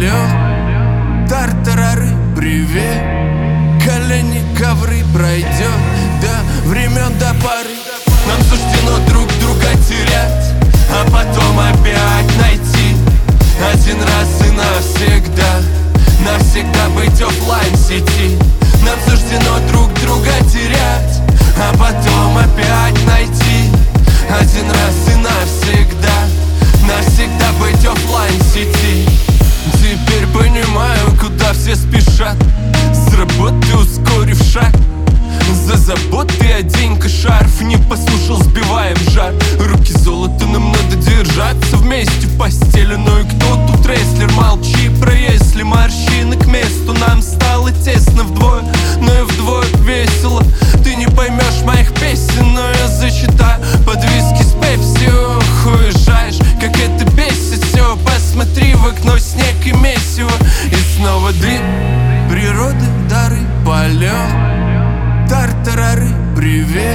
полем. Тартарары, привет. Колени, ковры пройдет до времен, до поры. Нам суждено друг друга терять, а потом опять найти. Один раз и навсегда, навсегда быть оффлайн сети. Нам суждено друг друга терять, а потом опять найти. Один раз и навсегда, навсегда быть оффлайн сети. Теперь понимаю, куда все спешат, с работы ускорив шаг. За заботы одень-ка шарф, не послушал, сбиваем жар. Руки золото, нам надо держаться вместе в постели. Ну и кто тут рестлер? Молчи про если. Морщины к месту, нам стало тесно вдвое, но и вдвое весело. Ты не поймешь моих песен, но я зачитаю под виски с пепси. Ох, уезжаешь, как это бесит все. Посмотри в окно, снег и месиво. И снова дым, природы, дары, полет. Тартарары, привет.